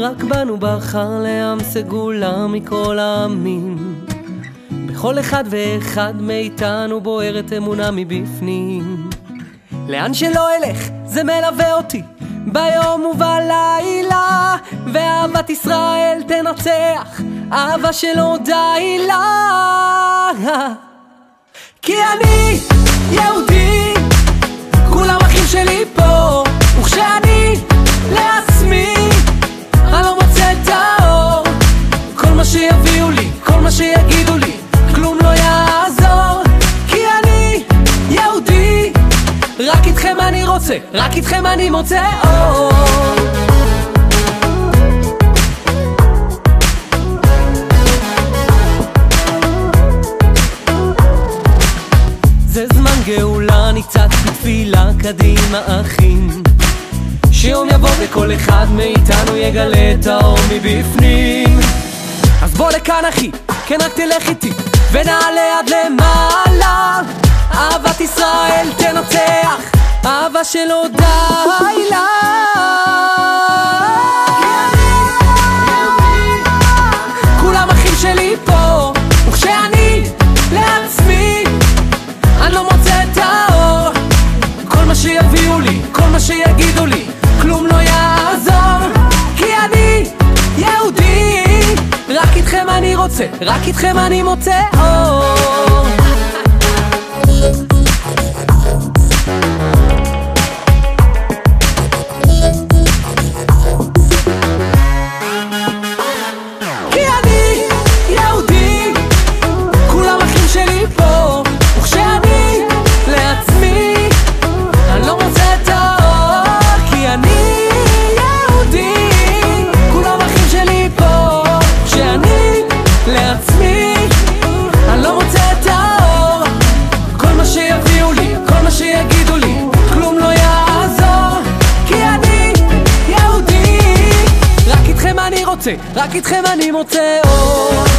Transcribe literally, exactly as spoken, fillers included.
רק בנו בחר לעם סגולה מכל העמים. בכל אחד ואחד מאיתנו בוערת אמונה מבפנים. לאן שלא אלך זה מלווה אותי ביום ובלילה, ואהבת ישראל תנצח, אהבה שלא די לה. כי אני יהודי, כולם אחים שלי פה, וכשאני לעצמי אני לא מוצא את האור. כל מה שיביאו לי, כל מה שיגידו לי, כלום לא יעזור. כי אני יהודי, רק איתכם אני רוצה, רק איתכם אני מוצא אור. זה זמן גאולה, ניצץ בתפילה קדימה אחים, שיום יבוא וכל אחד מאיתנו יגלה את האור מבפנים. אז בוא לכאן אחי, כן רק תלך איתי ונעלה עד למעלה. אהבת ישראל תנצח, אהבה שלא די לה. כולם אחים שלי פה, וכשאני לעצמי אני לא מוצא את האור. כל מה שיביאו לי, כל מה שיגידו לי, כלום לא יעזור. כי אני יהודי, רק איתכם אני רוצה, רק איתכם אני מוצא אור. כי אני יהודי, כולם אחים שלי פה, וכשאני לעצמי אני לא מוצא את האור. כי אני יהודי, כולם אחים שלי פה, וכשאני לעצמי אני לא מוצא את האור. כל מה שיביאו לי, כל מה שיגידו לי, כלום לא יעזור. כי אני יהודי, רק איתכם אני רוצה, רק איתכם אני מוצא אור.